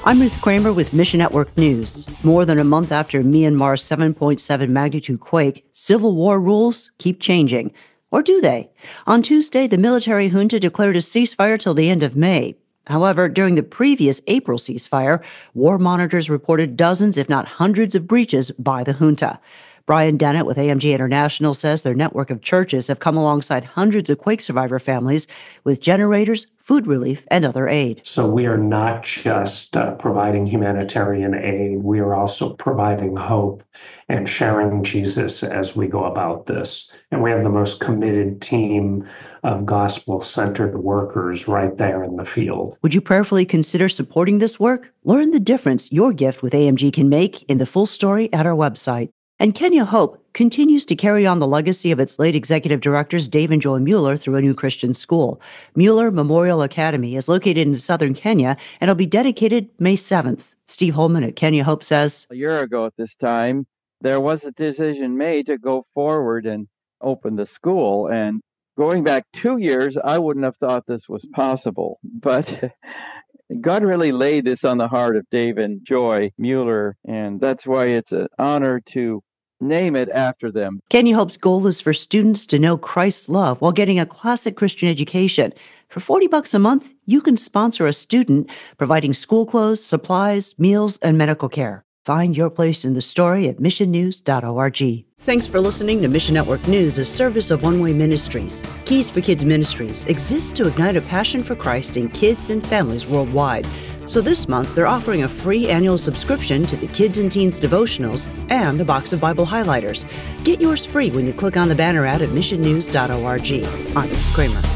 I'm Ruth Kramer with Mission Network News. More than a month after Myanmar's 7.7 magnitude quake, civil war rules keep changing. Or do they? On Tuesday, the military junta declared a ceasefire till the end of May. However, during the previous April ceasefire, war monitors reported dozens, if not hundreds, of breaches by the junta. Brian Dennett with AMG International says their network of churches have come alongside hundreds of quake survivor families with generators, food relief, and other aid. So we are not just providing humanitarian aid, we are also providing hope and sharing Jesus as we go about this. And we have the most committed team of gospel-centered workers right there in the field. Would you prayerfully consider supporting this work? Learn the difference your gift with AMG can make in the full story at our website. And Kenya Hope continues to carry on the legacy of its late executive directors Dave and Joy Mueller through a new Christian school. Mueller Memorial Academy is located in southern Kenya and will be dedicated May 7th. Steve Holman at Kenya Hope says, a year ago at this time, there was a decision made to go forward and open the school. And going back 2 years, I wouldn't have thought this was possible. But God really laid this on the heart of Dave and Joy Mueller, and that's why it's an honor to name it after them. Kenya Hope's goal is for students to know Christ's love while getting a classic Christian education. For $40 a month, you can sponsor a student, providing school clothes, supplies, meals, and medical care. Find your place in the story at missionnews.org. Thanks for listening to Mission Network News, a service of One Way Ministries. Keys for Kids Ministries exists to ignite a passion for Christ in kids and families worldwide. So this month, they're offering a free annual subscription to the Kids and Teens devotionals and a box of Bible highlighters. Get yours free when you click on the banner ad at missionnews.org. I'm Ruth Kramer.